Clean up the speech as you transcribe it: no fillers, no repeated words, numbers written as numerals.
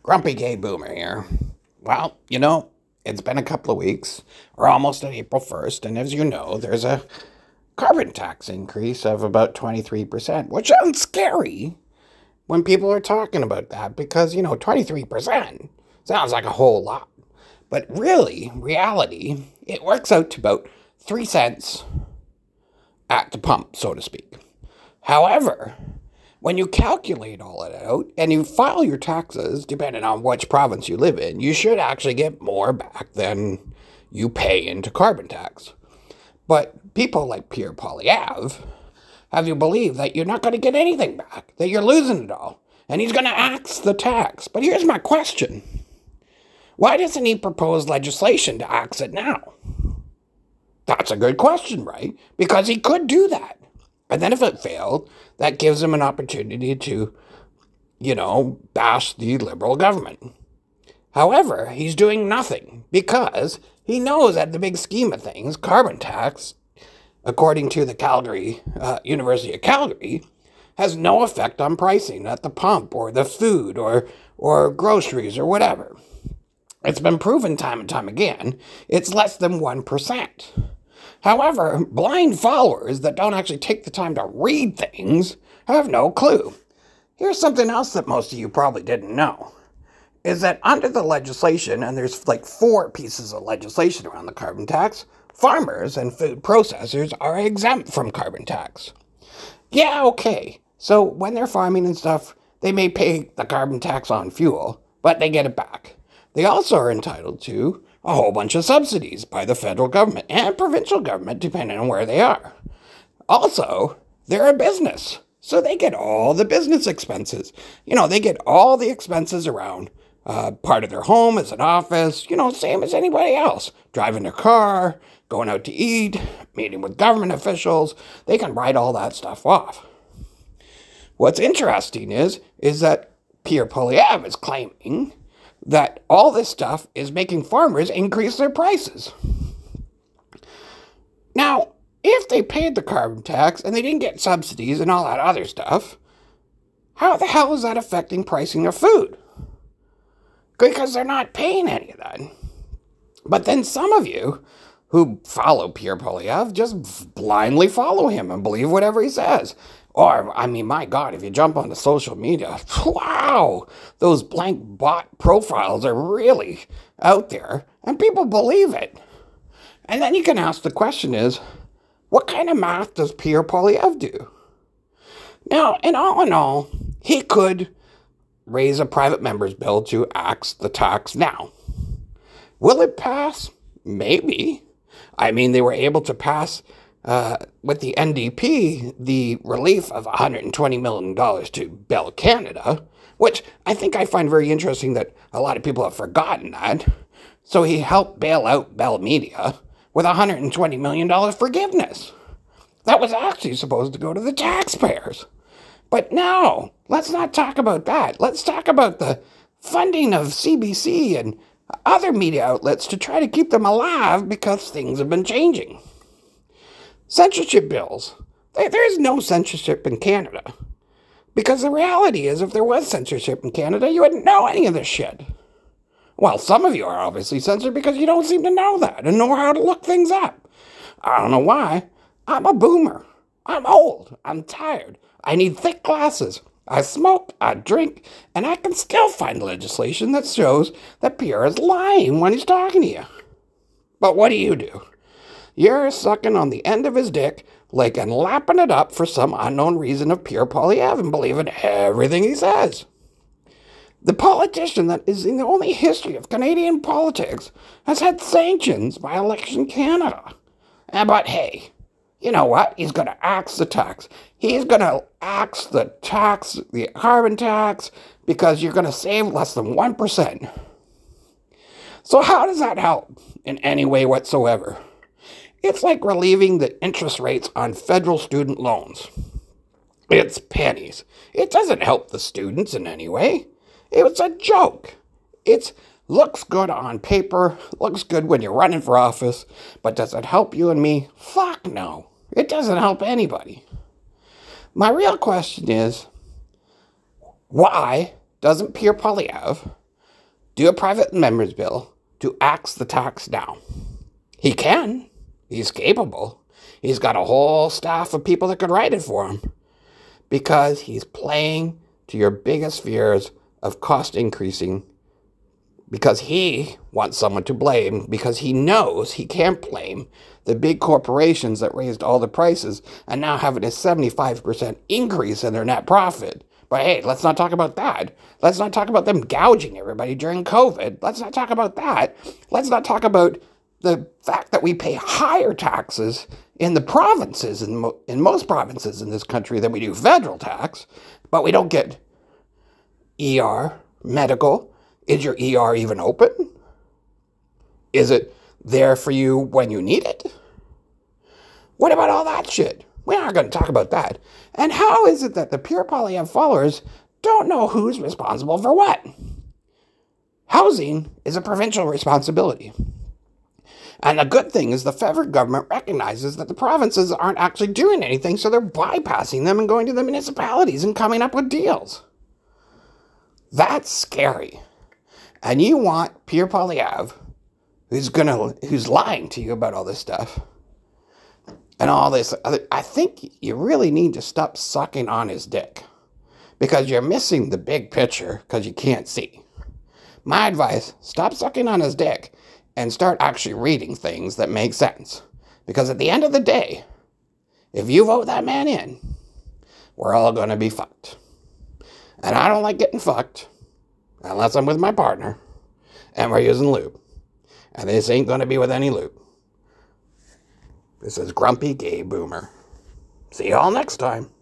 Grumpy Gay Boomer here. Well, it's been a couple of weeks. We're almost at April 1st, and as you know, there's a carbon tax increase of about 23%, which sounds scary when people are talking about that because, 23% sounds like a whole lot. But really, reality, it works out to about 3 cents at the pump, so to speak. However, when you calculate all of it out and you file your taxes, depending on which province you live in, you should actually get more back than you pay into carbon tax. But people like Pierre Poilievre have you believe that you're not going to get anything back, that you're losing it all, and he's going to axe the tax. But here's my question. Why doesn't he propose legislation to axe it now? That's a good question, right? Because he could do that. And then if it failed, that gives him an opportunity to, bash the Liberal government. However, he's doing nothing because he knows that the big scheme of things, carbon tax, according to the University of Calgary, has no effect on pricing at the pump or the food or groceries or whatever. It's been proven time and time again, it's less than 1%. However, blind followers that don't actually take the time to read things have no clue. Here's something else that most of you probably didn't know, is that under the legislation, and there's like 4 pieces of legislation around the carbon tax, farmers and food processors are exempt from carbon tax. Yeah, okay, so when they're farming and stuff, they may pay the carbon tax on fuel, but they get it back. They also are entitled to a whole bunch of subsidies by the federal government and provincial government, depending on where they are. Also, they're a business, so they get all the business expenses. They get all the expenses around part of their home as an office, same as anybody else. Driving their car, going out to eat, meeting with government officials, they can write all that stuff off. What's interesting is that Pierre Poilievre is claiming that all this stuff is making farmers increase their prices. Now, if they paid the carbon tax and they didn't get subsidies and all that other stuff, how the hell is that affecting pricing of food? Because they're not paying any of that. But then some of you who follow Pierre Poilievre just blindly follow him and believe whatever he says. Or, my God, if you jump onto social media, wow, those blank bot profiles are really out there, and people believe it. And then you can ask the question is, what kind of math does Pierre Poilievre do? Now, in all, he could raise a private member's bill to axe the tax now. Will it pass? Maybe. They were able to pass with the NDP, the relief of $120 million to Bell Canada, which I think I find very interesting that a lot of people have forgotten that. So he helped bail out Bell Media with $120 million forgiveness. That was actually supposed to go to the taxpayers. But no, let's not talk about that. Let's talk about the funding of CBC and other media outlets to try to keep them alive because things have been changing. Censorship bills. There's no censorship in Canada. Because the reality is, if there was censorship in Canada, you wouldn't know any of this shit. Well, some of you are obviously censored because you don't seem to know that and know how to look things up. I don't know why. I'm a boomer. I'm old. I'm tired. I need thick glasses. I smoke, I drink, and I can still find legislation that shows that Pierre is lying when he's talking to you. But what do? You're sucking on the end of his dick, and lapping it up for some unknown reason of Pierre Poilievre and believing everything he says. The politician that is in the only history of Canadian politics has had sanctions by Election Canada. But hey, you know what? He's going to axe the tax. He's going to axe the tax, the carbon tax, because you're going to save less than 1%. So how does that help in any way whatsoever? It's like relieving the interest rates on federal student loans. It's pennies. It doesn't help the students in any way. It's a joke. It looks good on paper, looks good when you're running for office, but does it help you and me? Fuck no. It doesn't help anybody. My real question is, why doesn't Pierre Poilievre do a private member's bill to axe the tax down. He can. He's capable. He's got a whole staff of people that could write it for him because he's playing to your biggest fears of cost increasing because he wants someone to blame because he knows he can't blame the big corporations that raised all the prices and now having a 75% increase in their net profit. But hey, let's not talk about that. Let's not talk about them gouging everybody during COVID. Let's not talk about that. Let's not talk about the fact that we pay higher taxes in the provinces, in most provinces in this country, than we do federal tax, but we don't get ER, medical. Is your ER even open? Is it there for you when you need it? What about all that shit? We aren't going to talk about that. And how is it that the Pure Poilievre followers don't know who's responsible for what? Housing is a provincial responsibility. And the good thing is the federal government recognizes that the provinces aren't actually doing anything, so they're bypassing them and going to the municipalities and coming up with deals. That's scary. And you want Pierre Poilievre, who's lying to you about all this stuff, and all this, I think you really need to stop sucking on his dick. Because you're missing the big picture because you can't see. My advice, stop sucking on his dick and start actually reading things that make sense. Because at the end of the day, if you vote that man in, we're all going to be fucked. And I don't like getting fucked unless I'm with my partner and we're using lube. And this ain't going to be with any lube. This is Grumpy Gay Boomer. See y'all next time.